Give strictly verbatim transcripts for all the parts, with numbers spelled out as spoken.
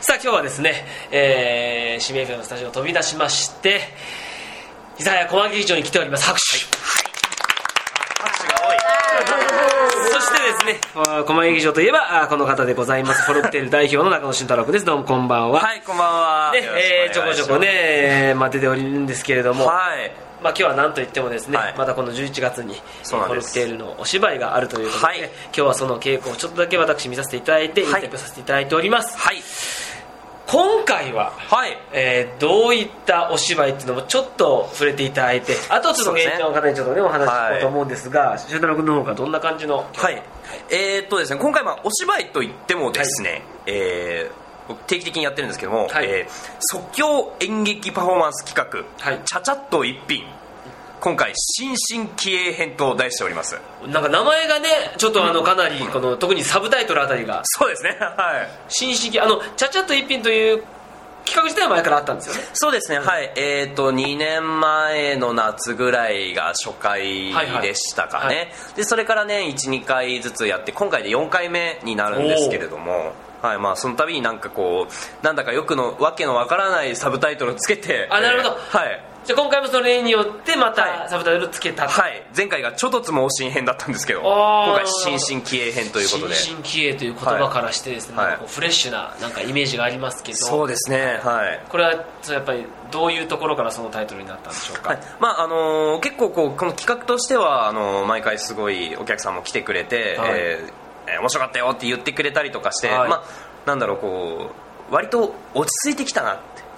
さあ今日はですね、えー、指名のスタジオを飛び出しまして諫早小牧劇場に来ております。拍手、 拍手が多い。 そしてですね、小牧劇場といえばこの方でございます。フォルクテール代表の中野俊太郎君です。どうもこんばんは。 はい、こんばんは。 ね、えー、ちょこちょこね、まあ、出ておるんですけれども、 はい、 まあ、今日は何といってもですね、 はい、 またこのじゅういちがつにフォルクテールのお芝居があるということで、ね、 はい、 今日はその稽古をちょっとだけ私見させていただいて、インタビューさせていただいております。 はい、 今回は、 はいえー、どういったお芝居っていうのもちょっと触れていただいて、あとちょっと現地の方にちょっとねお話ししようと思うんですが、俊太郎君の方がどんな感じの。 はい、えー、っとですね、今回まあお芝居といってもですね、はい、えー定期的にやってるんですけども、はい、えー、即興演劇パフォーマンス企画、はい、ちゃちゃっと一品、今回新進気鋭編と題しております。 なんか名前がねちょっとあのかなりこの特にサブタイトルあたりがそうですね、はい、 新進気、あのちゃちゃっと一品という企画自体は前からあったんですよね。 そうですね、はい、えー、とにねんまえの夏ぐらいが初回でしたかね、はいはい、でそれからね いち,に 回ずつやって今回でよんかいめになるんですけれども、はい、まあ、その度になんかこうなんだかよくのわけのわからないサブタイトルをつけて、 あ、なるほど、 えー、はい、 じゃあ今回もそれによってまたサブタイトルつけた、 はい、前回がちょとつも新編だったんですけど今回新進気鋭編ということで、 新進気鋭という言葉からしてですね、はい、なんかこうフレッシュななんかイメージがありますけど、 そうですね、はい、これはやっぱりどういうところからそのタイトルになったんでしょうか。 はい、まああのー、結構こうこの企画としてはあのー、毎回すごいお客さんも来てくれて、はい、えーえー、面白かったよって言ってくれたりとかして、はい、まあなんだろう、こう割と落ち着いてきたなって、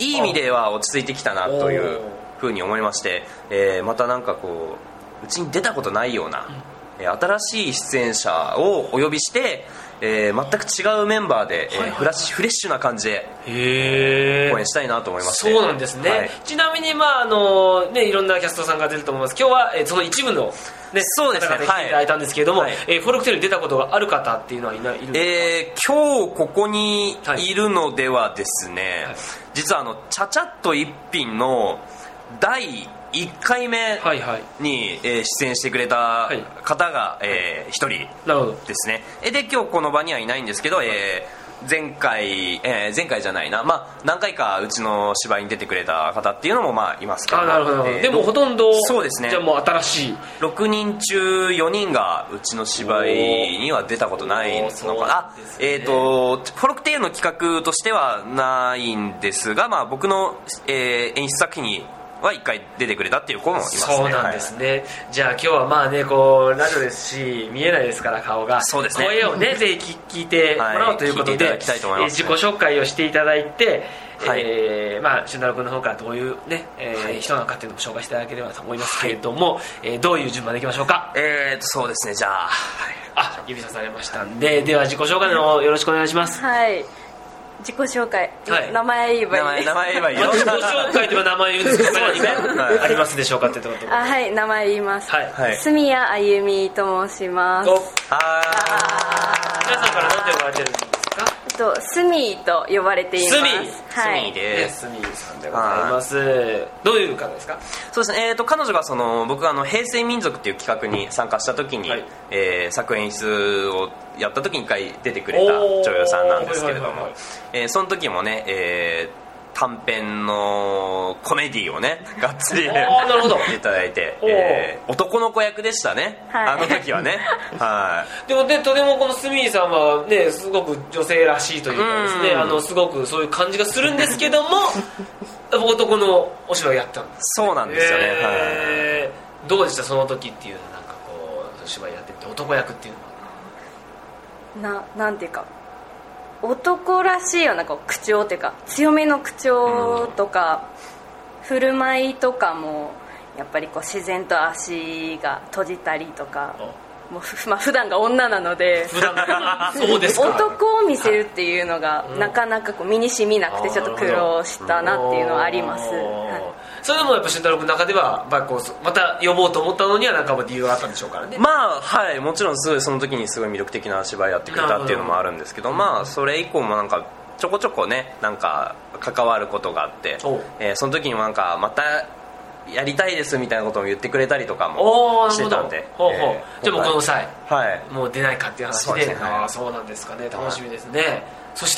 いい意味では落ち着いてきたなというふうに思いまして、えー、またなんかこううちに出たことないような、うん、新しい出演者をお呼びして、えー、全く違うメンバーで、えー、フラッシュフレッシュな感じで公演したいなと思いまして。 そうなんですね、はい、ちなみに、まああのね、いろんなキャストさんが出ると思います。今日は、えー、その一部の、ね、 そうですね、 方々に来ていただいたんですけれども、 はい、 えー、フォルクテールに出たことがある方っていうのはいないいるんですか。 えー、今日ここにいるのではですね、はい、実はあのちゃちゃっと一品のだいいっかいめに、はいはい、えー、出演してくれた方が、はい、えー、ひとりですね。で今日この場にはいないんですけど、えー前回、えー、前回じゃないな、まあ、何回かうちの芝居に出てくれた方っていうのもまあいますけど、 あ、なるほど、えー、でもほとんどそうですね、 じゃあもう新しいろくにん中よにんがうちの芝居には出たことないのかな、ね、えーとフォルクテールの企画としてはないんですが、まあ、僕の、えー、演出作品にはいっかい出てくれたっていう子もいますね。 そうなんですね、はい、じゃあ今日はまあねこうラジオですし見えないですから顔が、 そうですね、 声をねぜひ聞いてもらおうということで、はい、聞いていただきたいと思います、ね、えー、自己紹介をしていただいて、はい、えー、まあ俊太郎君の方からどういうね、えーはい、人なのかっていうのも紹介していただければと思いますけれども、はい、えー、どういう順番でいきましょうか。 えーとそうですね、じゃあ、 あ、指さされましたんで、では自己紹介のよろしくお願いします。 はい、自己紹介、はい、名前言えばいいです。 名前言えばいいよ。 自己紹介では名前言うんですか。何かありますでしょうかってところ。 あ、はい、名前言います。 はい、 住谷あゆみと申します。 ああ、皆さんから何て呼ばれてるんですか。 とスミーと呼ばれています。 スミー、 はい、 スミーです。 スミーさんでございます。どういう方ですか。 そうですね、えーと彼女がその僕があの平成民族っていう企画に参加した時に、はい、えー、作演出をやった時に一回出てくれた女優さんなんですけれども、えー、その時もね、えー短編のコメディをねがっつりいただいて、えー、男の子役でしたね、はい、あの時はねはい。 でもね、とてもこのスミーさんはねすごく女性らしいというかですね、あのすごくそういう感じがするんですけども男のお芝居やったんです。 そうなんですよね、 えー、はい、どうでしたその時っていうのは。なんかこう芝居やってみて男役っていうのはな、なんていうか男らしいようなこう口調というか強めの口調とか、うん、振る舞いとかもやっぱりこう自然と足が閉じたりとか、もう、まあ、普段が女なので普段そうですか。 男を見せるっていうのがなかなかこう身に染みなくてちょっと苦労したなっていうのはあります、はい。 それでもやっぱ俊太郎君の中ではやっぱこうまた呼ぼうと思ったのには何か理由があったんでしょうからね。 まあはい、もちろんすごいその時にすごい魅力的な芝居やってくれたっていうのもあるんですけど、まあそれ以降もなんかちょこちょこねなんか関わることがあって、えー、その時にもなんかまたやりたいですみたいなことも言ってくれたりとかもしてたんで、 ほうほう、えー、じゃあもうこの際、 はい、 もう出ないかっていう話で、そうですね、あ、そうなんですかね、楽しみですね、はい。そして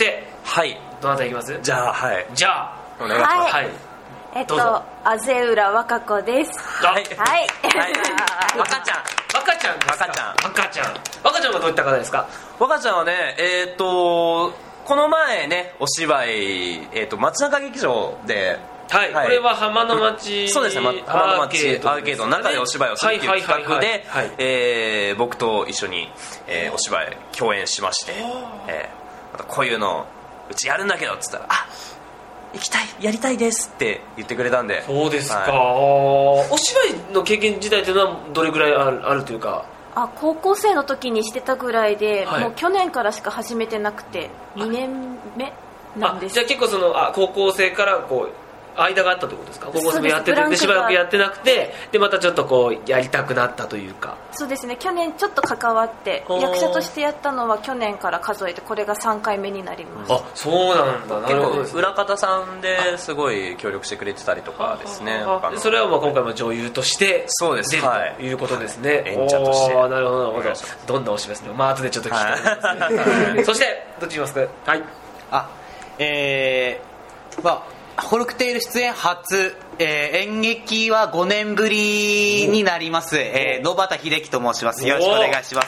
はい、 どなたいきます？ じゃあ、はい、 じゃあお願いします。 はい、えっとあぜうらわかこです。 はい、 はい、 若ちゃん若ちゃんですか？ 若ちゃん若ちゃん若ちゃんはどういった方ですか？ 若ちゃんはね、えー、っとこの前ねお芝居、えー、っと街中劇場で、 はい、はい、これは浜の町そうですね、浜の町アーケードの中でお芝居をするっていう企画で僕と一緒に、えー、お芝居共演しまして、えー、またこういうのうちやるんだけどっつったら、あ、行きたい、やりたいですって言ってくれたんで。 そうですか、 はい、 お芝居の経験自体というのはどれぐらいある、あるというか。 あ、高校生の時にしてたぐらいで、はい、もう去年からしか始めてなくてにねんめなんです。 じゃあ結構そのあ高校生からこう間があったということですか？高校生もやっててでしばらくやってなくて、でまたちょっとこうやりたくなったというか。 そうですね、去年ちょっと関わって役者としてやったのは去年から数えてこれがさんかいめになります。 あ、そうなんだ。なるほど。 裏方さんですごい協力してくれてたりとかですね。 それはまあ今回も女優としてそうです、 出るということですね。 演者として。 なるほど、なるほど。どんなお芝居ですね。まあ後でちょっと聞きたいですね。そしてどっち言いますか？はい。 あ、えー、まあホルクテール出演初、えー、演劇はごねんぶりになります、えー、野畑秀樹と申します。よろしくお願いします。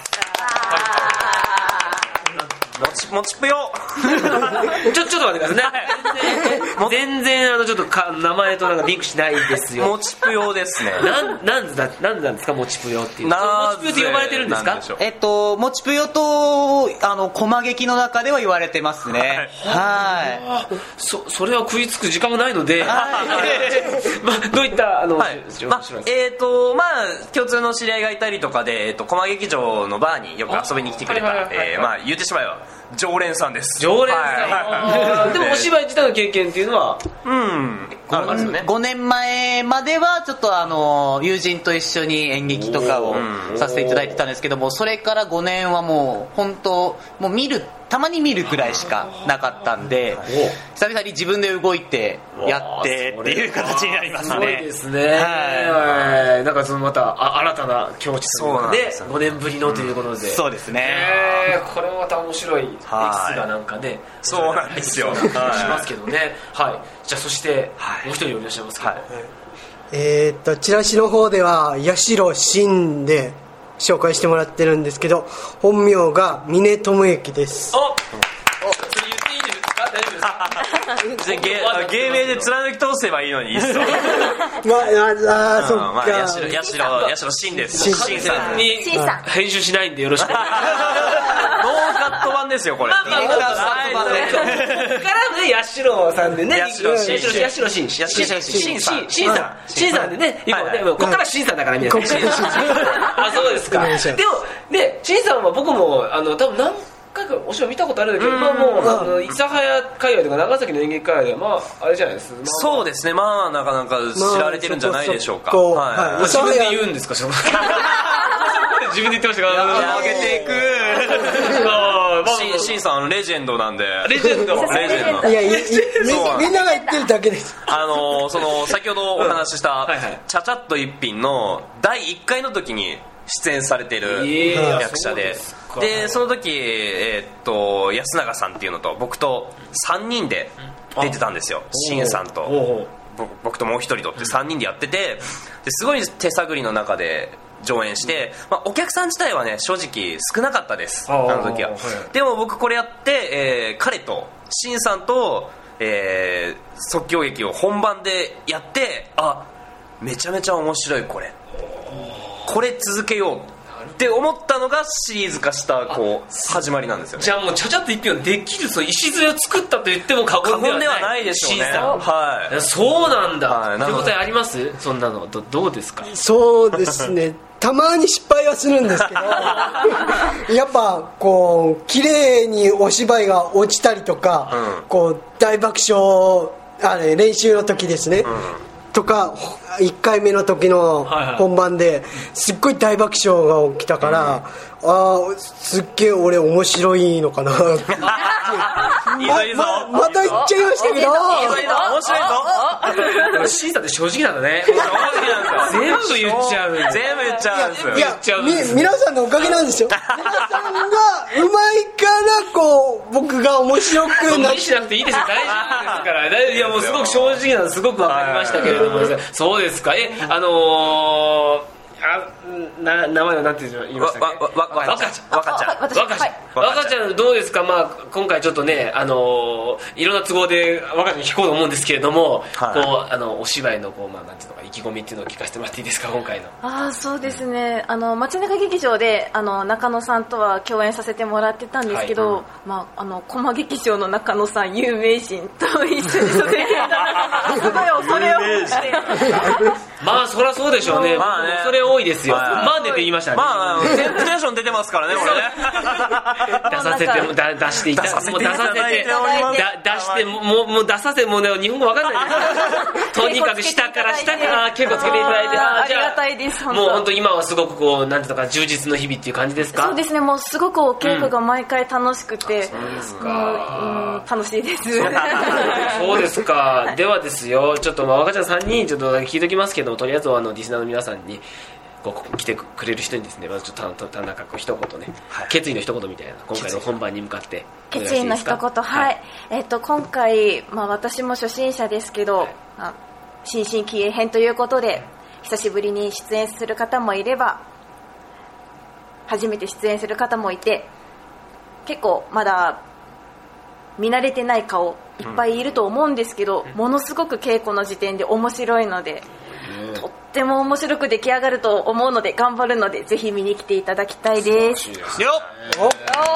もちもちぷよちょちょっと待ってくださいね。全然あのちょっとか名前となんかリンクしないですよ。 もちぷよですね。 なんなんだなんなんですかもちぷよっていう。もちぷよって呼ばれてるんですか？ えっともちぷよとあの駒劇の中では言われてますね。はい。 はい。そそれは食いつく時間がないので、まあどういったあの、 はい、まあえっ、ー、とまあ共通の知り合いがいたりとかで、えっ、ー、と駒劇場のバーによく遊びに来てくれた、えー、まあ言ってしまえば常連さんです。 常連さん、はい、でもお芝居自体の経験っていうのはうんありますよね。 ごねんまえまではちょっとあの友人と一緒に演劇とかをさせていただいてたんですけども、それからごねんはもう本当もう見るたまに見るくらいしかなかったんで、久々に自分で動いてやってっていう形になりますね。 すごいですね。はい。なんかそのまたあ新たな境地というかね、ごねんぶりのということで、うん、 そうですね。 えー、これもまた面白いエキスがなんかね、 そうなんですよ。しますけどね。はい。じゃあそしてもう一人いらっしゃいますけど、はい、 えー、っとチラシの方では八代真で紹介してもらってるんですけど、本名が峰智之です。 お、それ言っていいですか？大丈夫ですか？ 芸名で貫き通せばいいのにいいっすよ。 まあ、あ、そっか。 まあ、八代、八代、八代真です。 真さんに編集しないんでよろしく。ノーカット版ですよこれ。 まあまあ、ノーカット版で。からね、八代さんでね。 八代真。 八代真。 真さん。 真さん。真さんでね。ここから真さんだから皆さん。あ、そうですか。でもね、真さんは僕もあの多分何回かお芝居見たことあるんだけど、まあもうあの諫早界隈とか長崎の演劇界隈ではまああれじゃないですか。 そうですね。まあなかなか知られてるんじゃないでしょうか。 はい。自分で言うんですか？自分で言ってましたか？ 上げていく。シンさんレジェンドなんで。 レジェンド。 レジェンド。 いやいやみんなが言ってるだけです。 あのその先ほどお話ししたちゃちゃっと一品のだいいっかいの時に出演されてる役者で、でその時えっと安永さんっていうのと僕とさんにんで出てたんですよ。シンさんと僕ともう一人とってさんにんでやってて、ですごい手探りの中で上演して、まあ、お客さん自体はね正直少なかったです、あの時は。でも僕これやって、えー、彼とシンさんと、えー、即興劇を本番でやって、あ、めちゃめちゃ面白い、これこれ続けようって思ったのがシリーズ化したこう始まりなんですよね。 じゃあもうちゃちゃっと一品できる、そう礎を作ったと言っても過言ではない。過言ではないでしょうね。 はい。 そうなんだ。はい、手応えあります？そんなの ど, どうですか？ そうですね。たまに失敗はするんですけどやっぱこう綺麗にお芝居が落ちたりとか、うん、こう大爆笑あれ練習の時ですね、うんとかいっかいめの時の本番ですっごい大爆笑が起きたから、 ああすっげえ俺面白いのかなっていいぞいいぞま, また言っちゃいましたけどいいぞいいぞ面白いぞシーサーって正直なんだね正直なんですよ全部言っちゃう全部言っちゃうんですよいやみ皆さんのおかげなんですよ皆さんがうまいからこう僕が面白くなって無理しなくていいですよ大丈夫ですからいやもうすごく正直なのすごく分かりましたけれどもそうですかえあのーあな名前は何て言いましたっけわわわ若ちゃん若ちゃん私若ちゃん、若ちゃんどうですか、まあ、今回ちょっとね、あのー、いろんな都合で若ちゃんに聞こうと思うんですけれども、はい、こうあのお芝居のこう、まあ、なんていうのか意気込みっていうのを聞かせてもらっていいですか今回の。 あそうですね、あの街中劇場であの中野さんとは共演させてもらってたんですけど、はいうんまあ、あの駒劇場の中野さん有名人と一緒にさせていただいてすごい恐れを持ってまあそりゃそうでしょうね、まあねそれ多いですよ、まあ、まあ出て言いましたね、 まあテンテンション出てますからねこれね出させてもだ出していた出させていただいて出してもうもう出させもうね日本語わかんないですとにかく下から下から結構つけていただいてありがたいですもう本当今はすごくこうなんていうのか充実の日々っていう感じですか。 そうですねもうすごくお稽古が毎回楽しくて、うん、 そうですか、 うん、楽しいですそうですかではですよちょっとまあ若ちゃんさんにちょっと聞いておきますけどとりあえずあのリスナーの皆さんにこう来てくれる人にですねまずちょっと田中こう一言ね、はい、決意の一言みたいな今回の本番に向かって決意の一言はい、はい、えー、と今回、まあ、私も初心者ですけど、はいまあ、新進気鋭編ということで久しぶりに出演する方もいれば初めて出演する方もいて結構まだ見慣れてない顔いっぱいいると思うんですけど、うん、ものすごく稽古の時点で面白いので、うん、とっても面白く出来上がると思うので頑張るのでぜひ見に来ていただきたいですよっおっ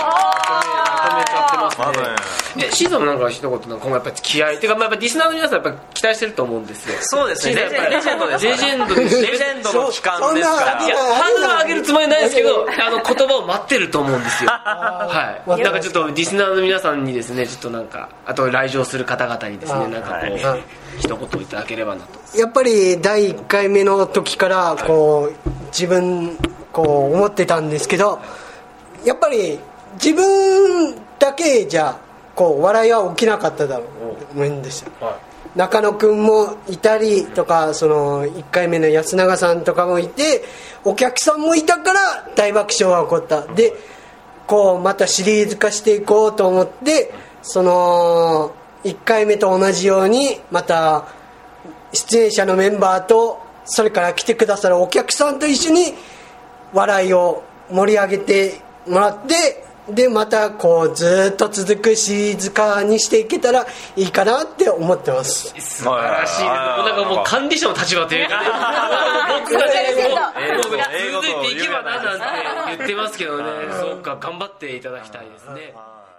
えシーズンもなんか一言なんか今後やっぱり気合いてかまあやっぱリスナーの皆さんやっぱ期待してると思うんですよ。 そうですねレジェンドですレジェンドですレジェンドの期間ですからいやハンドル上げるつもりないですけどあの言葉を待ってると思うんですよはいなんかちょっとリスナーの皆さんにですねちょっとなんかあと来場する方々にですねなんかこう、はい、一言いただければなと。 やっぱりだいいっかいめの時からこう自分こう思ってたんですけどやっぱり自分だけじゃこう笑いは起きなかっただろうと思うんですよ、はい、中野くんもいたりとかそのいっかいめの安永さんとかもいてお客さんもいたから大爆笑が起こったでこうまたシリーズ化していこうと思ってそのいっかいめと同じようにまた出演者のメンバーとそれから来てくださるお客さんと一緒に笑いを盛り上げてもらってでまたこうずっと続くシリーズ化にしていけたらいいかなって思ってます。 素晴らしいです。なんかもう管理者の立場というかね僕がねもう続いていけばななんて言ってますけどねそうか頑張っていただきたいですね。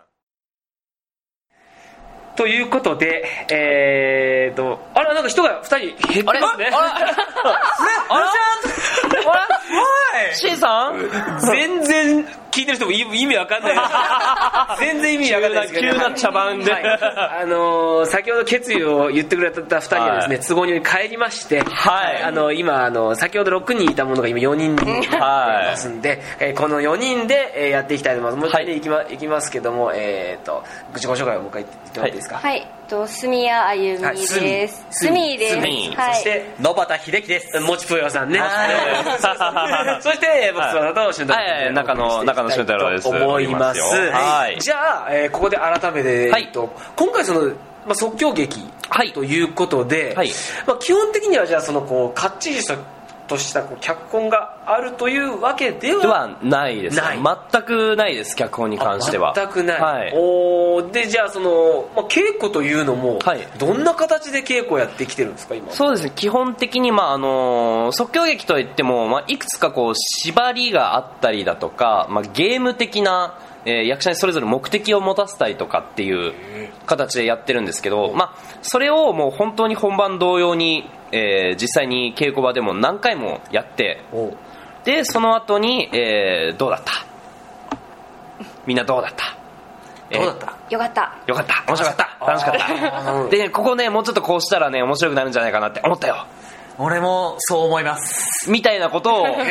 ということで、えーと、あら、なんか人がふたり減ってますね。あら、あら、あら、 シンさん全然聞いてる人も意味わかんない全然意味わかんないですけど、 急な茶番で、はい、 あのー、先ほど決意を言ってくれたふたりはですね、はい、都合により帰りまして、はい、あの今あの先ほどろくにんいたものが今よにんになってますんで、はい、このよにんで、えー、やっていきたいと思います。もう一回いきま、いきますけども、えーと自己紹介をもう一回言ってもらっていいですか。 はい、と住谷あゆみです。住みです。 そして野畑秀樹です。 もちぷよさんね。そして僕翼と俊太郎中野中野俊太郎です。 思います。はい。じゃあ、えー、ここで改めて、はい、と今回その、まあ、即興劇ということで、はいまあ、基本的にはじゃあそのこうかっちりしたとしたこう脚本があるというわけでは、 ではないです。全くないです。脚本に関しては全くない、はい、おでじゃあその、まあ、稽古というのも、はい、どんな形で稽古をやってきてるんですか今。 そうですね基本的に、まああの即興劇といっても、まあ、いくつかこう縛りがあったりだとか、まあ、ゲーム的なえー、役者にそれぞれ目的を持たせたりとかっていう形でやってるんですけど、まあ、それをもう本当に本番同様に、えー、実際に稽古場でも何回もやってでその後に、えー、どうだったみんなどうだったどうだった、 えー、よかったよかった面白かった楽しかったでここねもうちょっとこうしたらね面白くなるんじゃないかなって思ったよ俺もそう思いますみたいなことを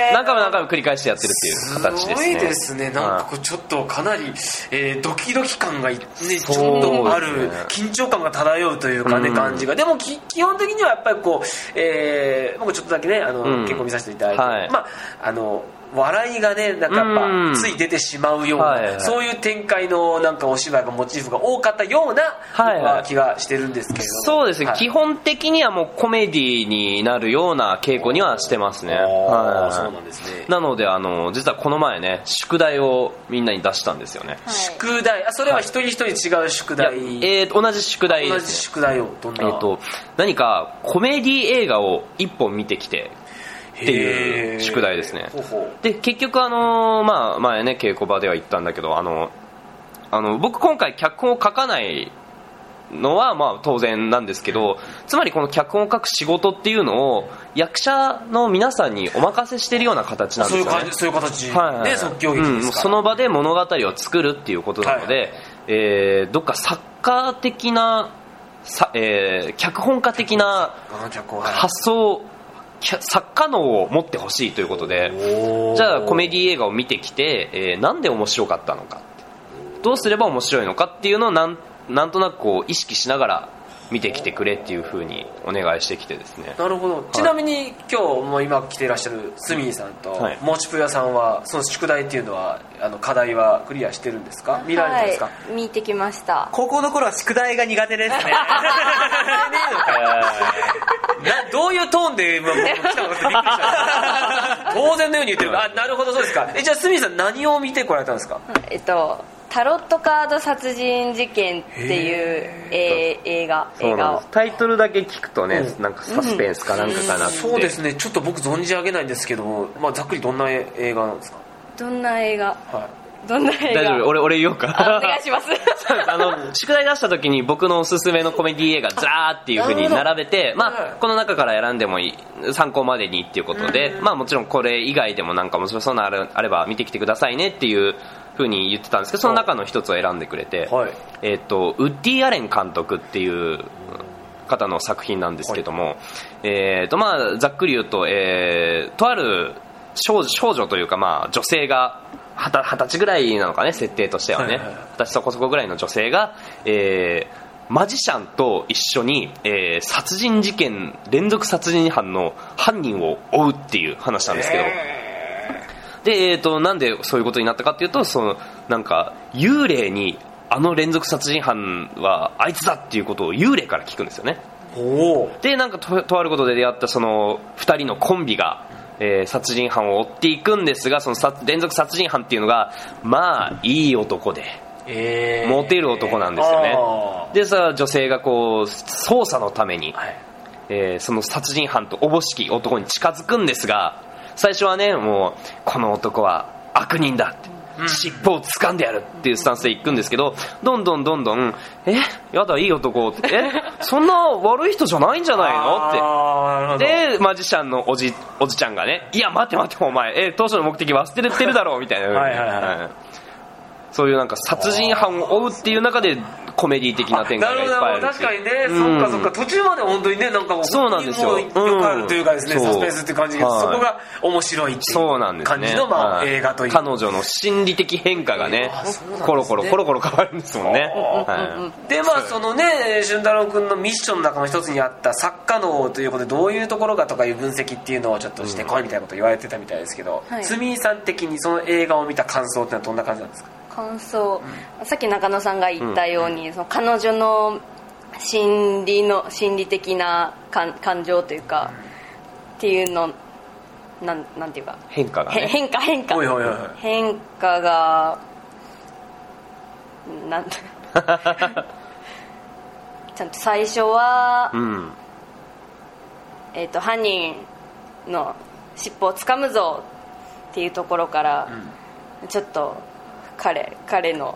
何回も何回も繰り返してやってるっていう形ですね。 すごいですね。なんかこうちょっとかなり、えー、ドキドキ感が、ね、ちょっとある、緊張感が漂うというかね、感じが。でもき基本的にはやっぱりこう、えー、僕ちょっとだけねあの、うん、結構見させていただいて、はい、まああの笑いがねなんかやっぱつい出てしまうような、はいはい、そういう展開のなんかお芝居がモチーフが多かったような、はいはい、気がしてるんですけれども、 そうですね、はい、基本的にはもうコメディになるような傾向にはしてますね。はい、そうなんですね。なのであの実はこの前ね宿題をみんなに出したんですよね。 はい、宿題、あそれは一人一人違う宿題、はい、 えー、同じ宿題です、ね、 同じ宿題をどんな、 えー、と何かコメディ映画を一本見てきてっていう宿題ですね。で結局あのー、まあ前ね稽古場では言ったんだけどあのあの僕今回脚本を書かないのはまあ当然なんですけど、つまりこの脚本を書く仕事っていうのを役者の皆さんにお任せしてるような形なんですよね。 そういう感じ、そういう形、はいはいはい、で即興劇ですか、うん、 その場で物語を作るっていうことなので、はい、えー、どっか作家的なさ、えー、脚本家的な発想、作家能を持ってほしいということで、じゃあコメディ映画を見てきて、えー、なんで面白かったのか、どうすれば面白いのかっていうのをなんなんとなくこう意識しながら見てきてくれっていう風にお願いしてきてですね。 なるほど、はい、ちなみに今日も今来ていらっしゃるスミーさんと、はい、もちぷやさんはその宿題っていうのはあの課題はクリアしてるんですか、見られたんですか。はい、見てきました。 高校の頃は宿題が苦手ですねなどういうトーンで今僕来たのかってびっくりした当然のように言ってる。あ、なるほど、そうですか。えじゃあスミーさん何を見てこられたんですか。 えっとタロットカード殺人事件っていう、えー、映画映画をタイトルだけ聞くとね、うん、なんかサスペンスかなんかかなって、 うん、そうですね、ちょっと僕存じ上げないんですけども、まあ、ざっくりどんな映画なんですか。 どんな映画、 はい、 どんな映画。 大丈夫、俺俺言おうか。 お願いしますあの宿題出した時に僕のおすすめのコメディ映画ザーっていう風に並べて、まあ、この中から選んでもいい、参考までにっていうことで、まあ、もちろんこれ以外でもなんか面白そうなのあれば見てきてくださいねっていう風に言ってたんですけど、その中の一つを選んでくれて、はい、えー、とウッディ・アレン監督っていう方の作品なんですけども、はい、えーとまあ、ざっくり言うと、えー、とある少女、少女というか、まあ、女性が二十歳ぐらいなのかね、設定としてはね、はいはいはい、二十歳そこそこぐらいの女性が、えー、マジシャンと一緒に、えー、殺人事件連続殺人犯の犯人を追うっていう話なんですけど、で、えー、となんでそういうことになったかっていうと、そのなんか幽霊にあの連続殺人犯はあいつだっていうことを幽霊から聞くんですよね。おでなんか と, とあることで出会ったそのふたりのコンビが、えー、殺人犯を追っていくんですが、その連続殺人犯っていうのがまあいい男で、えー、モテる男なんですよね。でさ、女性がこう捜査のために、はい、えー、その殺人犯とおぼしき男に近づくんですが、最初はね、もうこの男は悪人だって、うん、尻尾を掴んでやるっていうスタンスで行くんですけど、どんどんどんどんえやだいい男ってえそんな悪い人じゃないんじゃないのってでマジシャンのおじおじちゃんがね、いや待って待ってお前え当初の目的忘れてるだろうみたいなはいはい、はい、そういうなんか殺人犯を追うっていう中でコメディ的な展開がいっぱいある。 確かにね、うん、そっかそっか、途中まで本当にね、なんかそうなんですよ、 よくあるというかですね、うん、サスペンスっていう感じで、はい、そこが面白いっていう感じの、まあ、映画という、 彼女の心理的変化がね、コロコロコロコロ変わるんですもんね。 はい、でまあそのね、俊太郎君のミッションの中の一つにあった作家能ということで、どういうところかとかいう分析っていうのをちょっとしてこいみたいなこと言われてたみたいですけど、はい、スミーさん的にその映画を見た感想ってのはどんな感じなんですか。 感想、うん、さっき中野さんが言ったように、うん、その彼女の心理の心理的な感, 感情というか、うん、っていうのなん、なんていうか変化が、ね、 変化変化おいおいおい変化がなんちゃんと最初は、うん、えーと、犯人の尻尾をつかむぞっていうところから、うん、ちょっと彼彼の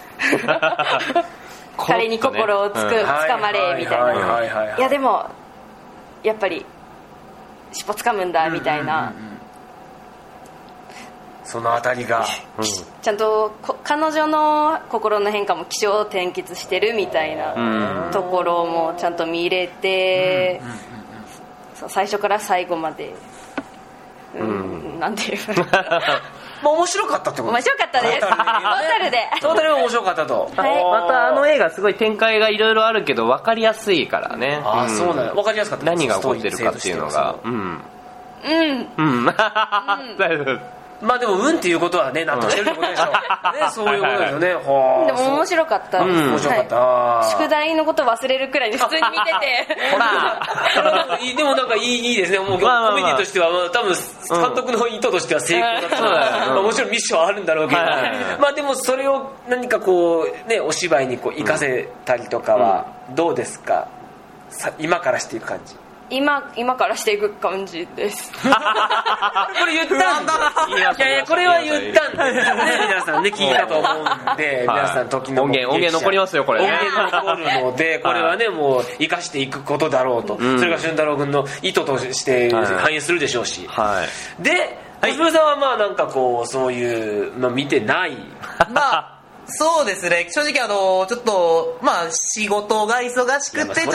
彼に心をつく、うん、つかまれみたいな、いやでもやっぱり尻尾つかむんだみたいな、うんうんうんうん、 そのあたりが、 うん、ちゃんと彼女の心の変化も起承転結してるみたいなところもちゃんと見れて、うんうんうんうん、そう最初から最後までうん、なんていうまあ面白かったってこと面白かったですトータルでトータルで面白かったと、 はい、またあの映画すごい展開がいろいろあるけど分かりやすいからね。 ああ、うん、そうなんだ。分かりやすかった。 何が起こってるかっていうのがうんうんうん大丈夫です。 まあでも運っていうことはね納得してるってことでしょう、ね、そういうことですよね。はでも面白かった、うん、 面白かった、 はい、宿題のこと忘れるくらいで普通に見ててほらでもなんかいい、いいですね。もうコメディとしては多分監督の意図としては成功だった、うんまあ、もちろんミッションはあるんだろうけど、まあでもそれを何かこうねお芝居にこう活かせたりとかはどうですか、さ今からしていく感じ。 今, 今からしていく感じですこれ言ったんだいやいやこれは言ったんだ、ね、皆さんね聞いたと思うんで皆さん時の音源音源残りますよこれ、ね、 音源残るのでこれはねもう生かしていくことだろうと、うん、それが俊太郎君の意図として反映するでしょうし、はい、で小島さんはまあなんかこうそういう、まあ、見てないまあそうですね正直あのちょっとまあ仕事が忙しくてちょっと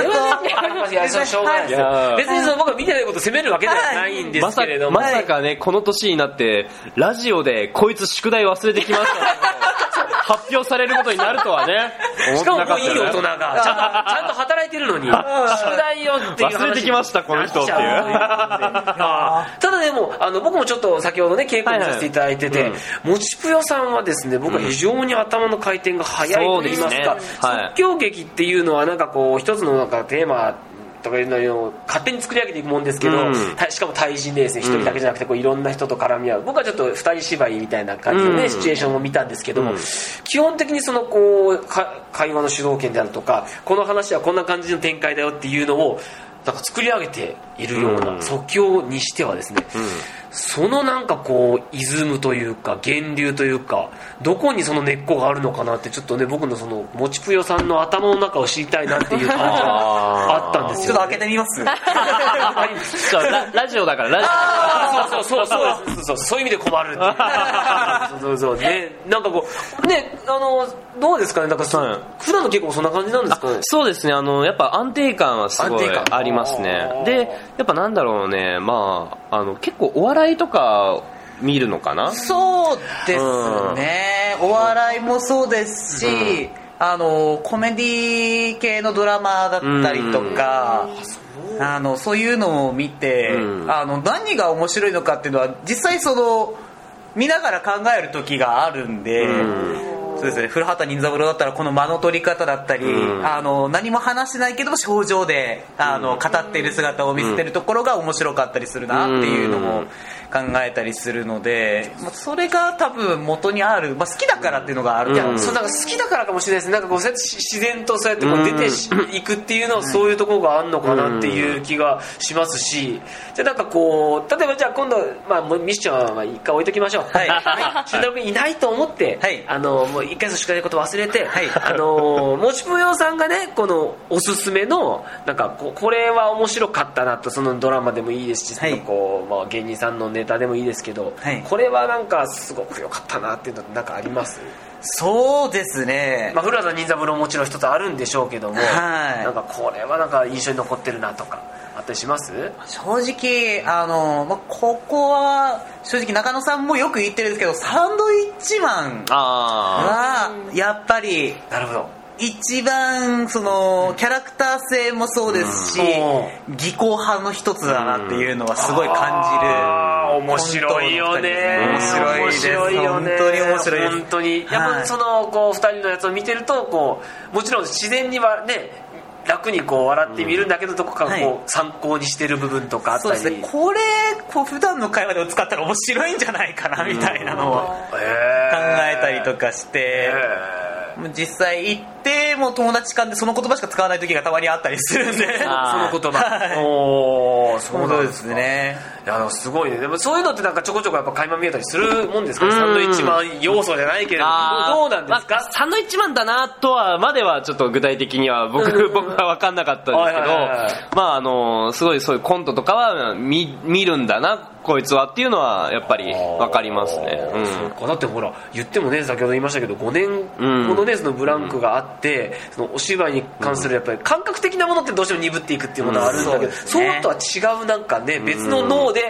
別にその僕は見てないことを責めるわけではないんですけれども、 まさかねこの年になってラジオでこいつ宿題忘れてきました発表されることになるとはねしかももういい大人がちゃんとちゃんと働いてるのに宿題をっていう話忘れてきましたこの人っていうただでもあの僕もちょっと先ほどね稽古させていただいてて、はいはいうん、もちぷよさんはですね僕は非常に頭の回転が早いと言いますか、うんすねはい、即興劇っていうのはなんかこう一つのなんかテーマとかいうのを勝手に作り上げていくもんですけど、うん、しかも対人でですね一人だけじゃなくてこういろんな人と絡み合う僕はちょっと二人芝居みたいな感じのね、うん、シチュエーションを見たんですけども、うん、基本的にそのこう会話の主導権であるとかこの話はこんな感じの展開だよっていうのをなんか作り上げているような即興にしてはですね、うんそのなんかこうイズムというか源流というかどこにその根っこがあるのかなってちょっとね僕のそのもちぷよさんの頭の中を知りたいなっていう感じがあったんですよ。 ちょっと開けてみますラ, ラジオだからラジオあそうそうそうそうそうそうそういう意味で困るっていうそうそうねなんかこうねあのどうですかねなんかそ、はい、普段の結構そんな感じなんですかね。 そうですねあのやっぱ安定感はすごいありますね。でやっぱなんだろうねまああの結構お笑いとか見るのかな。 そうですね、うん、お笑いもそうですし、うん、あのコメディ系のドラマだったりとか、うん、あのそういうのを見て、うん、あの何が面白いのかっていうのは実際その見ながら考える時があるんで、うんそうですね、古畑任三郎だったらこの間の取り方だったり、うん、あの何も話してないけど表情であの語っている姿を見せてるところが面白かったりするなっていうのも考えたりするので、まあ、それが多分元にある、まあ、好きだからっていうのがある、 うん、いやそうなんか好きだからかもしれないです。なんかこうそうやって自然とそうやってこう出ていくっていうのはそういうところがあるのかなっていう気がしますし、じゃあなんかこう例えばじゃあ今度、まあ、ミッションは一回置いときましょう。はい俊太郎君いないと思って、はい、あのもう一回宿題のこと忘れて、はい、あのもちぷよさんがねこのおすすめのなんか こ, これは面白かったなとそのドラマでもいいですし、はいこうまあ、芸人さんのネタでもいいですけど、はい、これはなんかすごく良かったなっていうのなんかあります？ そうですね、 まあ、古畑任三郎ももちろん一つあるんでしょうけども、はい、なんかこれはなんか印象に残ってるなとかあったりします？ 正直あの、まあ、ここは正直中野さんもよく言ってるんですけどサンドイッチマンはやっぱりなるほど一番そのキャラクター性もそうですし、うん、技巧派の一つだなっていうのはすごい感じる、 うん、面白いよね面白いです。 面白いよね本当に面白いです。 本当にやっぱそのこうふたりのやつを見てるとこうもちろん自然にはね楽にこう笑ってみるんだけど、うん、どこかこう、はい、参考にしてる部分とかあったり。 そうですねこれこう普段の会話でも使ったら面白いんじゃないかなみたいなのを考えたりとかして、実際行ってもう友達間でその言葉しか使わない時がたまにあったりするんでその言葉、はい、おそうなんですね。 いやすごいね。でもそういうのってなんかちょこちょこやっぱ垣間見えたりするもんですかね。サンドイッチマン要素じゃないけれどもどうなんですか、まあ、 サンドイッチマンだなとはまではちょっと具体的には僕僕は分かんなかったんですけど、はいはいはい、まああのすごいそういうコントとかは 見, 見るんだなこいつはっていうのはやっぱり分かりますね、 うん、だってほら言ってもね先ほど言いましたけどごねんこのねそのブランクがあってそのお芝居に関するやっぱり感覚的なものってどうしても鈍っていくっていうものがあるんだけど、うん、そう、ね、そうとは違うなんかね別の脳で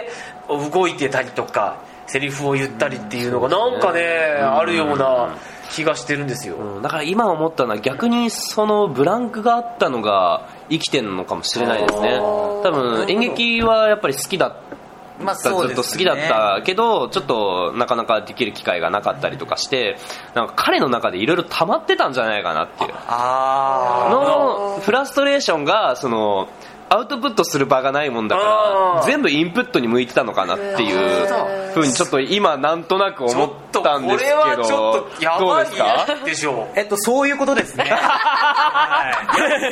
動いてたりとかセリフを言ったりっていうのがなんかね、うん、あるような気がしてるんですよ、 うん、だから今思ったのは逆にそのブランクがあったのが生きてるのかもしれないですね。多分演劇はやっぱり好きだったまあそうですね、ずっと好きだったけどちょっとなかなかできる機会がなかったりとかしてなんか彼の中でいろいろ溜まってたんじゃないかなっていうあのフラストレーションがそのアウトプットする場がないもんだから全部インプットに向いてたのかなっていうふうにちょっと今なんとなく思ったんですけど、これはちょっとやばいでしょう。 えっとそういうことですね。 はい、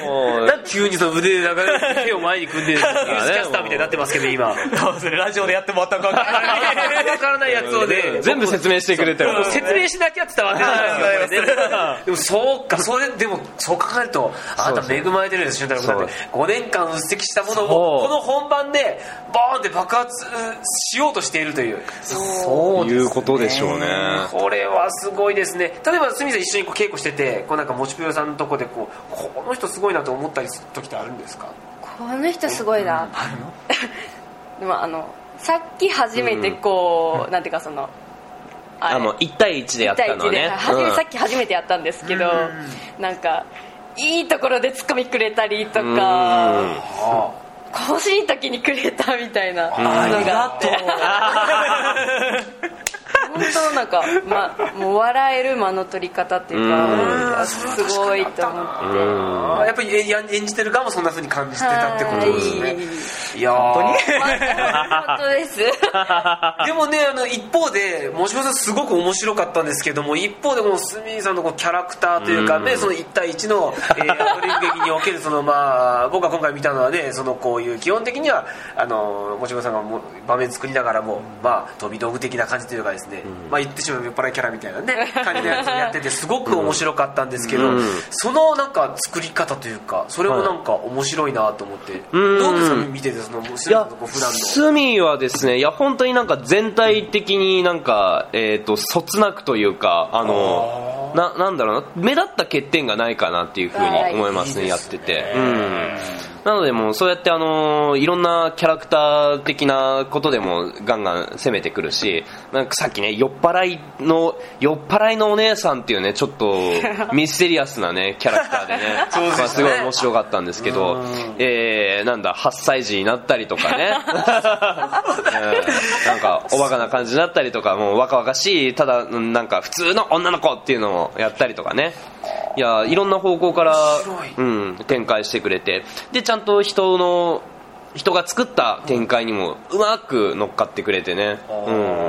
なんか急にその腕で流れて手を前に組んでニュースキャスターみたいになってますけど今ラジオでやっても全く分からないやつをね全部説明してくれてる説明しなきゃって伝わってないですよでもそうかそれでもそう考えるとあなた恵まれてるんですよ。俊太郎君だってごねんかんうっせきしたものをこの本番でボーンって爆発しようとしているというそういうことでしょうね。 これはすごいですね。例えば鷲見さん一緒にこう稽古しててこうなんかもちぷよさんのとこでこうこの人すごいなと思ったりする時ってあるんですか？ この人すごいな、うん、あるのでもあのさっき初めてこう、うん、なんていうかそのあもういち対いちでやったのね、 うん、さっき初めてやったんですけど、うん、なんかいいところでツッコミくれたりとか欲しい時にくれたみたいなのがあって本当なんか、ま、もう笑える間の取り方っていうかすごいと思ってやっぱり演じてる側もそんな風に感じてたってことですね。いや本当に本当ですでもねあの一方でもちろんすごく面白かったんですけども一方でこの鷲見さんのこうキャラクターというかねそのいち対いちの、えー、アドリブ劇におけるそのまあ僕が今回見たのはねそのこういう基本的にはあのもちろんさんがも場面作りながらもまあ飛び道具的な感じというかですね、うんまあ、言ってしまう酔っ払いキャラみたいなね感じのやつをやっててすごく面白かったんですけど、うん、そのなんか作り方というかそれもなんか面白いなと思って、うん、どうですか見ててその普段のスミはですねいや本当になんか全体的になんか、えー、とそつなくというかあのな, なんだろうな目立った欠点がないかなっていうふうに思いますねやってて、うん、なのでもうそうやってあのいろんなキャラクター的なことでもガンガン攻めてくるしなんかさっきね酔っ払いの酔っ払いのお姉さんっていうねちょっとミステリアスなねキャラクターでねそうですね、まあ、すごい面白かったんですけど、えー、なんだはっさい児になったりとかね、うん、なんかおバカな感じになったりとかもう若々しいただなんか普通の女の子っていうのをやったりとかねいやいろんな方向から、うん、展開してくれてでちゃんと人の人が作った展開にもうまく乗っかってくれてね、うん、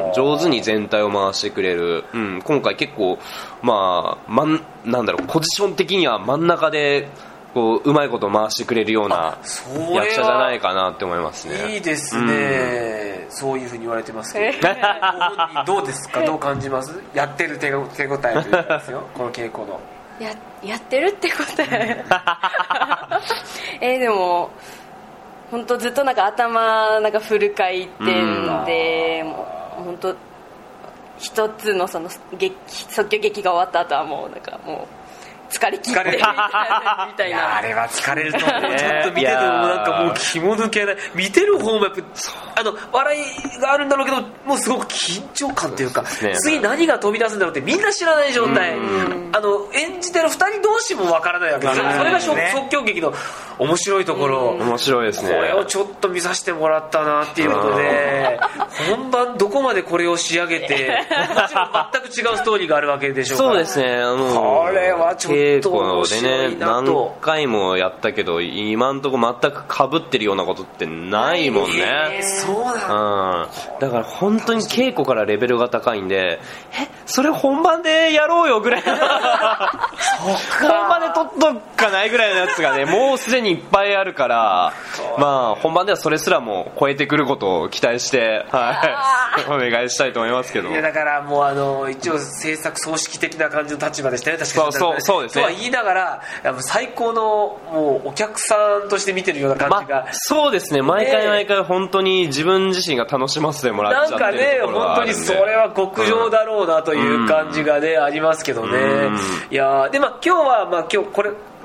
上手に全体を回してくれる、うん、今回結構まあ、まん、なんだろうポジション的には真ん中でこううまいこと回してくれるような役者じゃないかなって思いますね。 いいですね、うん、そういう風に言われてますけどどうですかどう感じますやってる手応えというかですよこの稽古のや, やってるってことえー、でも本当ずっとなんか頭なんかフル回転で、うん、もう本当一つのその劇即興劇が終わった後はもうなんかもう疲れ切ってみたいなあれは疲れると思うちょっと見ててもなんかもう気も抜けない見てる方もやっぱあの笑いがあるんだろうけどもうすごく緊張感っていうか次何が飛び出すんだろうってみんな知らない状態あの演じてるふたり同士もわからないわけですよそれが即興劇の面白いところ面白いですねこれをちょっと見させてもらったなっていうことで本番どこまでこれを仕上げてもちろん全く違うストーリーがあるわけでしょうからそうですねあのこれはちょっと稽古でね何回もやったけど今んとこ全く被ってるようなことってないもんね、 えー、そうなんうん、だから本当に稽古からレベルが高いんでえそれ本番でやろうよぐらいの本番で撮っとかないぐらいのやつがねもうすでにいっぱいあるからまあ本番ではそれすらも超えてくることを期待してはいお願いしたいと思いますけどいやだからもうあの一応制作総指揮的な感じの立場でしたね確かにそうそうですねとは言いながら最高のもうお客さんとして見てるような感じが、 まあ、そうですね毎回毎回本当に自分自身が楽しませてもらっちゃってるところがあるんでなんかね本当にそれは極上だろうなという感じがね、うん、ありますけどね、うん、いやでまあ今日はまあ今日これ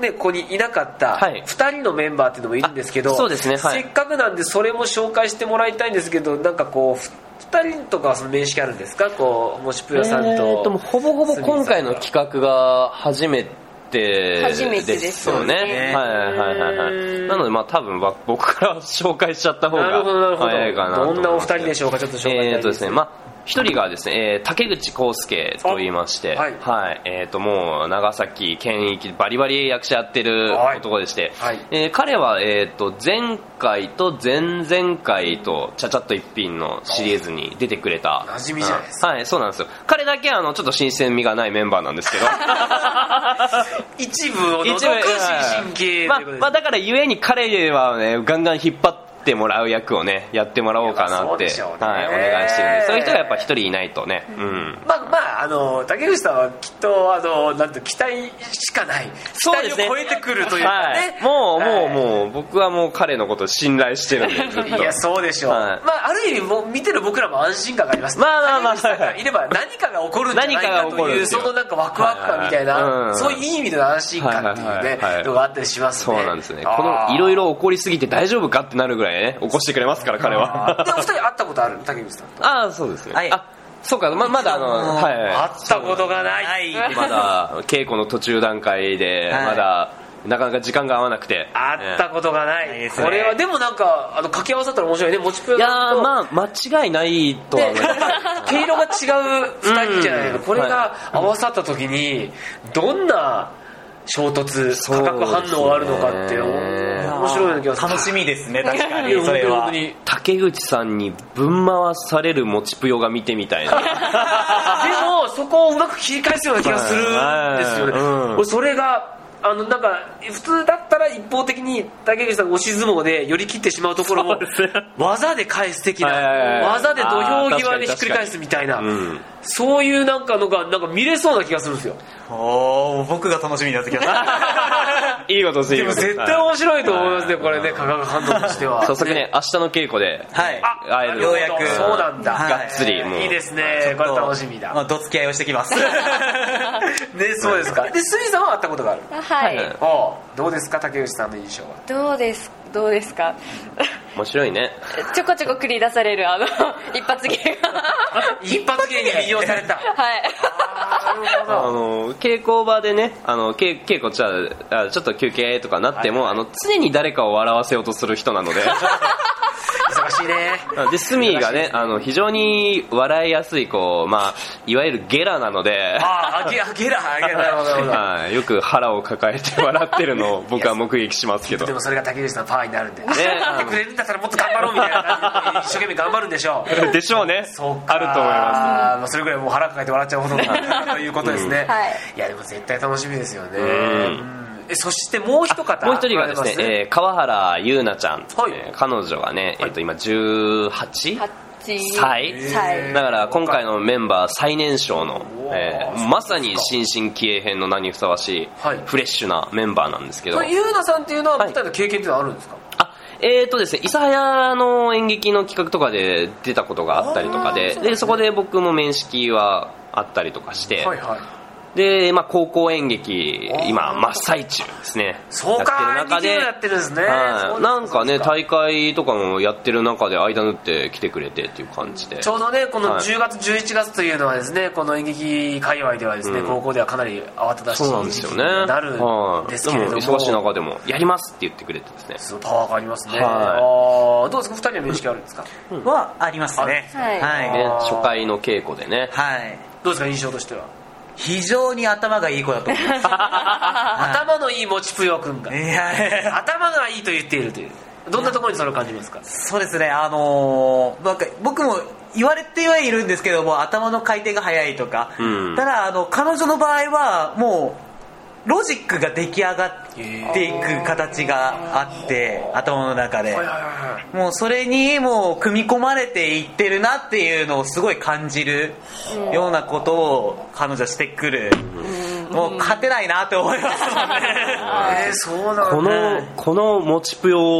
ね、ここにいなかったふたりのメンバーっていうのもいるんですけど、 そうですね、はい、 せっかくなんでそれも紹介してもらいたいんですけど、なんかこうふたりとかはその面識あるんですか、こうもしぷよさんと、えー、ともほぼほぼ今回の企画が初めて初めてですよね。 はいはいはいはい。なのでまあ多分僕から紹介しちゃった方が早いかなと。 どんなお二人でしょうか、ちょっと紹介したいです。 えーとですね、まあ一人がですね、えー、竹口康介と言いまして、はい、はい、えーともう長崎県域バリバリ役者やってる男でして、はいはい、えー、彼はえーと前回と前々回とちゃちゃっと一品のシリーズに出てくれた。 馴染みじゃないですか。 はい、そうなんですよ。彼だけあのちょっと新鮮味がないメンバーなんですけど、 一部を除く新進系、 まあ、まあだからゆえに彼はねガンガン引っ張ってってもらう役をねやってもらおうかなって、ね、はい、お願いしてるんで、そういう人がやっぱ一人いないとね、うん、 まあまああの竹内さんはきっとあのなんて期待しかない、 そうですね、 期待を超えてくるというかね、 はい、もう、はい、もうもう僕はもう彼のことを信頼してるんでずっといやそうでしょう、はい、まあある意味もう見てる僕らも安心感があります、 まあまあまあ、 竹内さんがいれば何かが起こるんじゃないかというそのなんかワクワク感みたいな、はいはいはい、そういういい意味での安心感っていうね、はいはいはい、のがあったりしますね。 そうなんですね。このいろいろ起こりすぎて大丈夫かってなるぐらいね起こしてくれますから彼は。 でお二人会ったことある竹内さんと。 ああそうですね、はい、あそうか ま, まだあの、はい、 会ったことがない、 まだ稽古の途中段階で、はい、まだなかなか時間が合わなくて会ったことがない、ね、これはでもなんかあの掛け合わさったら面白いね、もちぷよいやーまあ間違いないとは思います毛色が違うふたりじゃないの、うん、これが合わさった時にどんな衝突化学反応があるのかって面白いような気がする。 楽しみですね、確かにそれは。 竹内さんにぶん回されるもちぷよが見てみたいな。でもそこをうまく切り返すような気がするんですよね、うん、それがあのなんか普通だったら一方的に竹内さんが押し相撲で寄り切ってしまうところも技で返す的な、技で土俵際でひっくり返すみたいな、うん、そういうなんかのがなんか見れそうな気がするんですよ。 お僕が楽しみになってきましたいいことです。 でも絶対面白いと思いますね、これね、化学反応としては。 早速ね、明日の稽古で会える、 ようやくそうなんだ、 がっつりもういいですね、これ楽しみだ。 まあどつき合いをしてきますね、そうですか。でスミさんは会ったことがある。 はい、 おどうですか竹内さんの印象は。 どうですどうですか面白いね。 ちょこちょこ繰り出されるあの一発芸が一発芸に利用された。 はいああの稽古場でね、あの稽稽古ちゃちょっと休憩とかなっても、はい、あの常に誰かを笑わせようとする人なので忙しいね。 でスミがね、あの非常に笑いやすいこう、まあ、いわゆるゲラなので、 ああゲラゲラゲラなるほど、 はい、よく腹を抱えて笑ってるのを僕は目撃しますけどでもそれが竹内さんのパワーになるんで、ね、やってくれるんだったらもっと頑張ろうみたいな感じで一生懸命頑張るんでしょうでしょうね。 そうあると思います。 まあそれぐらいもう腹抱えて笑っちゃうほどだということですね、 うんはい、 いやでも絶対楽しみですよね。うんえそしてもう一方、 もう一人がですね、えー、川原優奈ちゃん、はい、えー、彼女がね、えー、と今じゅうはちさいだから今回のメンバー最年少の、えー、まさに新進気鋭編の名にふさわしい、はい、フレッシュなメンバーなんですけど、 優奈さんっていうのは舞台の経験っていうのはあるんですか。 はい、あえーとですね、諫早の演劇の企画とかで出たことがあったりとか で, でそこで僕も面識はあったりとかして、はいはい、で、まあ、高校演劇今真っ最中ですね。 そうか、やってる中でやってるんですね、 はい、なんかね大会とかもやってる中で間縫って来てくれてっていう感じで、 ちょうどねこのじゅうがつ、はい、じゅういちがつというのはですね、この演劇界隈ではですね、うん、高校ではかなり慌ただしい時期になるんですけれども、 はい、でも忙しい中でもやりますって言ってくれてですね、 すごいパワーがありますね、はい、あどうですかふたりは面識あるんですか。 うん、はありますね、 はいはいね、初回の稽古でね、 はい、 どうですか印象としては。 非常に頭がいい子だと思います頭のいいもちぷよくんが、いやいや頭がいいと言っているという、どんなところにそれを感じますか。 そうですね、あのー、なんか僕も言われてはいるんですけども、頭の回転が速いとか、うん、ただあの彼女の場合はもうロジックが出来上がっていく形があって、頭の中でもうそれにもう組み込まれていってるなっていうのをすごい感じるようなことを彼女してくる。もう勝てないなって思いますね。 えー、そうなんだ。 このこのもちぷよ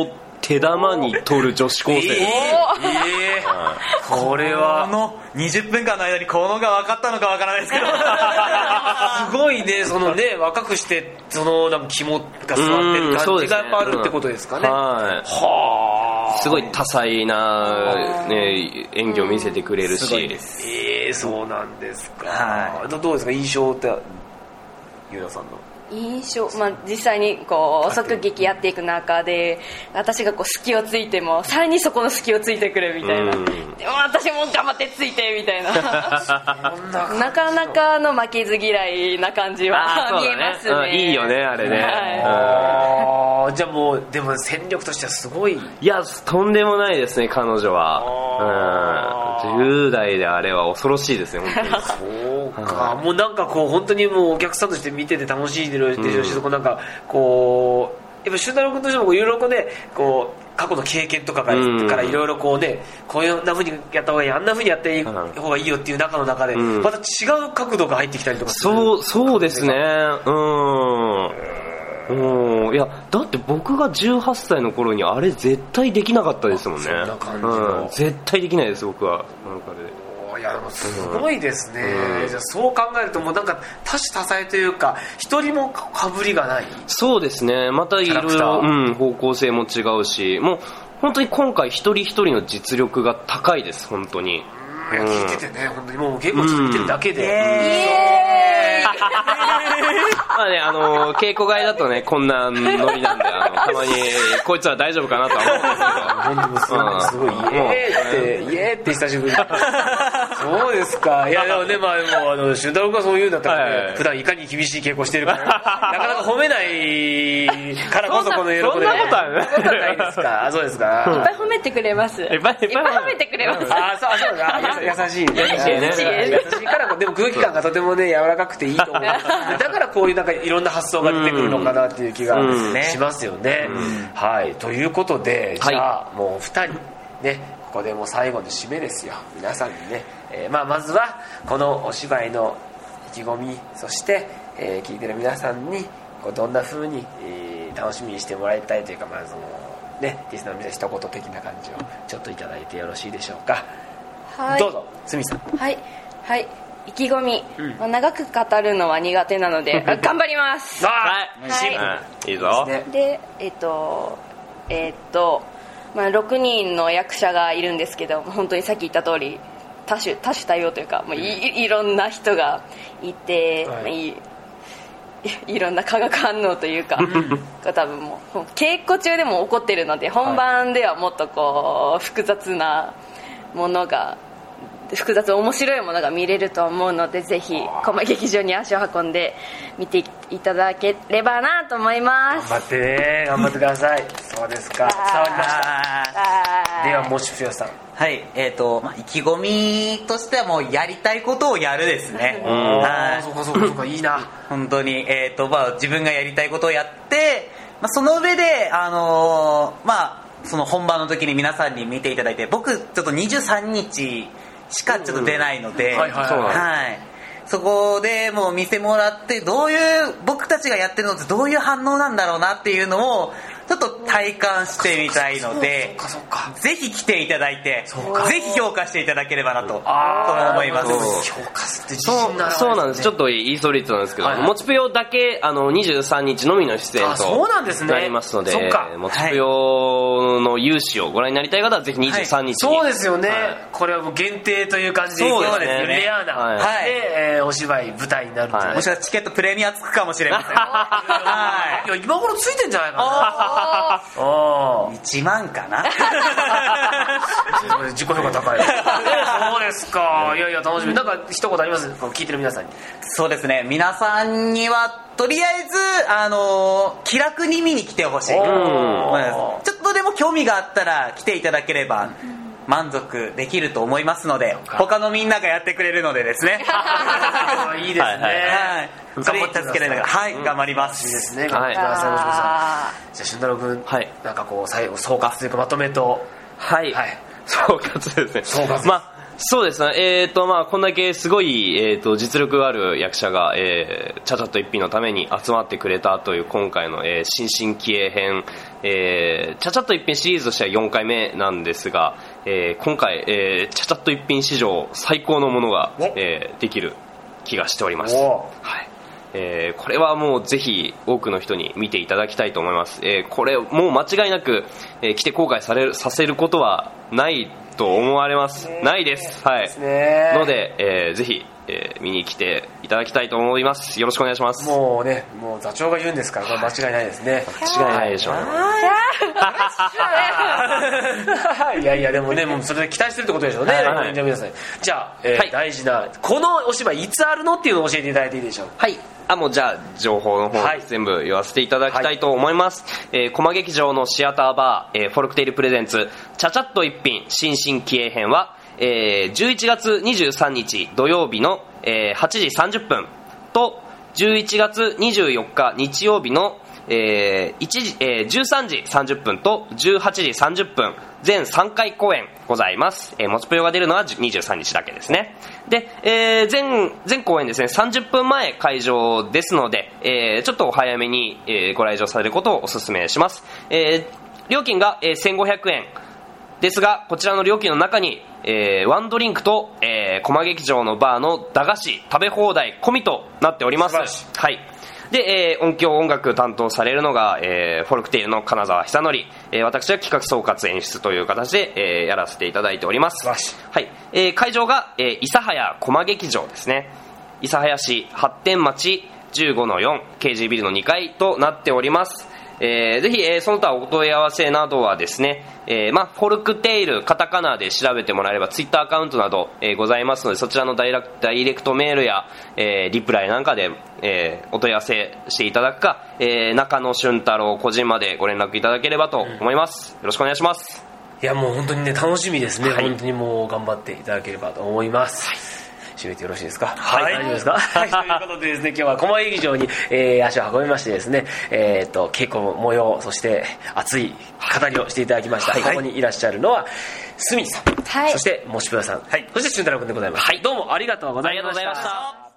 手玉に取る女子高生。えー、えー、これはこのにじゅっぷんかんの間にこのが分かったのか分からないですけどすごいね、そのね若くしてそのなんか肝が座ってる感じがやっぱあるってことですかね。 うん、はい、はあ、すごい多彩な、ね、演技を見せてくれるし、 えー、そうなんですか。 はい、 どうですか印象ってゆうなさんの印象、まあ、実際にこう即撃やっていく中で私がこう隙をついてもさらにそこの隙をついてくるみたいな、でも私も頑張ってついてみたいななかなかの負けず嫌いな感じは見えますね。 うん、いいよねあれね、 はい、あ、じゃあもうでも戦力としてはすごい。 いやとんでもないですね彼女は。うん、じゅう代であれは恐ろしいですね本当にそうか、もうなんかこう本当にもうお客さんとして見てて楽しいでしょうし、うん、そこなんかこうやっぱ俊太郎君としてもいろいろねこう過去の経験とかからいろいろこうねこういうな風にやった方がいいあんな風にやった方がいいよっていう中の中でまた違う角度が入ってきたりとかする。 そうそうですね。うんうん、いやだって僕がじゅうはっさいの頃にあれ絶対できなかったですもんね。 そんな感じの、 うん、絶対できないです僕はなんかで。 いやでもすごいですね、うん、じゃあそう考えるともうなんか多種多彩というか一人もかぶりがない。 そうですね、またいろいろ、うん、方向性も違うしもう本当に今回一人一人の実力が高いです本当に。 うん、いや聞いててね本当にもう稽古して見てるだけで、うん、イエーイまあね、あの稽古外だとねこんなノリなんであのたまにこいつは大丈夫かなとは思うんですけどすごい、うん、すごいイエーってイエーって久しぶりそうですか。いやでもね、まあでもあの俊太郎君がそう言うんだったら、ね、はいはい、普段いかに厳しい稽古してるか、ね、なかなか褒めないからこそこの喜びで。 そんなことはないですか。あ、そうですか。 いっぱい褒めてくれます。いっぱい褒めてくれます。 あ、そうそうだ。優しい優しいね。優しいからでも空気感がとてもね柔らかくていいと思う。だからこういうなんかいろんな発想が出てくるのかなっていう気がしますよね。はい。ということでじゃあもうふたりねここでもう最後の締めですよ。皆さんにね、えーまあ、まずはこのお芝居の意気込みそして、えー、聞いてる皆さんにこうどんな風に、えー、楽しみにしてもらいたいというか、まあそのね、リスナーの皆さん一言的な感じをちょっといただいてよろしいでしょうか。はい、どうぞすみさん。 はいはい意気込み、うん、長く語るのは苦手なので頑張ります。 はい、 はい、いいぞ。 でえっ、ー、とえっ、ー、とまあ、ろくにんの役者がいるんですけど本当にさっき言った通り多種多種多様というかもう い, いろんな人がいて、はい、い, いろんな化学反応というか多分もう稽古中でも起こってるので本番ではもっとこう複雑なものが複雑面白いものが見れると思うのでぜひ駒劇場に足を運んで見ていただければなと思います。 頑張ってね頑張ってください。そうですか伝わりました。ではもしふよさん。 はい、えーとまあ、意気込みとしてはもうやりたいことをやるですね。 ああそうかそうかそうかいいな本当に、えーとまあ、自分がやりたいことをやって、まあ、その上であのー、まあその本番の時に皆さんに見ていただいて僕ちょっとにじゅうさんにちしかちょっと出ないので、そこでもう見てもらってどういう僕たちがやってるのってどういう反応なんだろうなっていうのをちょっと体感してみたいのでぜひ来ていただいてぜひ評価していただければなと思います。 評価すって自信なら、ね、そうなんです。ちょっと言いそびれてたんですけど、はいはい、もちぷよだけあのにじゅうさんにちのみの出演となりますので、もちぷよの勇姿をご覧になりたい方はぜひにじゅうさんにちに、 はい、そうですよね、はい、これはもう限定という感じでそうですねレアな、はいはいでえー、お芝居舞台になると、はい、 もしかしたらチケットプレミアつくかもしれませんはいいや今頃ついてんじゃないかなあいちまんかな自己評価高いそうですか。いやいや楽しみ。なんか一言あります聞いてる皆さんに。 そうですね皆さんにはとりあえずあの気楽に見に来てほしい。ちょっとでも興味があったら来ていただければ満足できると思いますので他のみんながやってくれるのでですねいいですね、はいはいそれに助けられながらはい、うん、頑張ります。 いいですね頑張ってください。じゃあ俊太郎君、はい、なんかこう最後総括というかまとめとはい、はい、総括ですね。総括まあそうですね、えーとまあ、こんだけすごい、えーと実力がある役者が、えー、ちゃちゃっと一品のために集まってくれたという今回の、えー、新進気鋭編、えー、ちゃちゃっと一品シリーズとしてはよんかいめなんですが、えー、今回、えー、ちゃちゃっと一品史上最高のものが、えー、できる気がしております。はい、えー、これはもうぜひ多くの人に見ていただきたいと思います。えー、これもう間違いなく、えー、来て後悔されるさせることはないと思われます。ないです。はい。ので、えー、ぜひ、えー、見に来ていただきたいと思います。よろしくお願いします。 もうね、もう座長が言うんですからこれ間違いないですね。 間違いないでしょうね。 いやいやでもね、もうそれで期待してるってことでしょうね。はい、じゃあ皆さん、じゃあ、えーはい、大事なこのお芝居いつあるのっていうのを教えていただいていいでしょう。 はい。あもうじゃあ情報の方全部言わせていただきたいと思います。はい、えー、コマ劇場のシアターバー、えー、フォルクテイルプレゼンツちゃちゃっと一品新進気鋭編は、えー、じゅういちがつにじゅうさんにち土曜日の、えー、はちじさんじゅっぷんとじゅういちがつにじゅうよっか日曜日の、えーいちじえー、じゅうさんじさんじゅっぷんとじゅうはちじさんじゅっぷん全さんかい公演ございます。えー、モチプヨが出るのはにじゅうさんにちだけですね。で、えー、全全公演ですねさんじゅっぷんまえ会場ですので、えー、ちょっとお早めに、えー、ご来場されることをお勧めします。えー、料金が、えー、せんごひゃくえんですが、こちらの料金の中に、えー、ワンドリンクと、えー、コマ劇場のバーの駄菓子食べ放題込みとなっております。はい。で、えー、音響音楽担当されるのが、えー、フォルクテイルの金沢久則、えー、私は企画総括演出という形で、えー、やらせていただいております。はい。えー、会場が、えー、諫早コマ劇場ですね。諫早市発展町 じゅうごのよん ケージー ビルのにかいとなっております。えー、ぜひ、えー、その他お問い合わせなどはですね、えーまあ、フォルクテイルカタカナで調べてもらえればツイッターアカウントなど、えー、ございますので、そちらのダイラダイレクトメールや、えー、リプライなんかで、えー、お問い合わせしていただくか、えー、中野俊太郎個人までご連絡いただければと思います。よろしくお願いします。 いやもう本当にね楽しみですね、 はい、 本当にもう頑張っていただければと思います。はい、締めてよろしいですか。 はい、 大丈夫ですか。はい、ということでですね、今日は駒劇場に、えー、足を運びましてですね、えー、と稽古模様、そして熱い語りをしていただきました。はい、ここにいらっしゃるのはスミさん、はい、そしてもしぷよさん、はい、そして俊太郎君でございます。はい、どうもありがとうございました。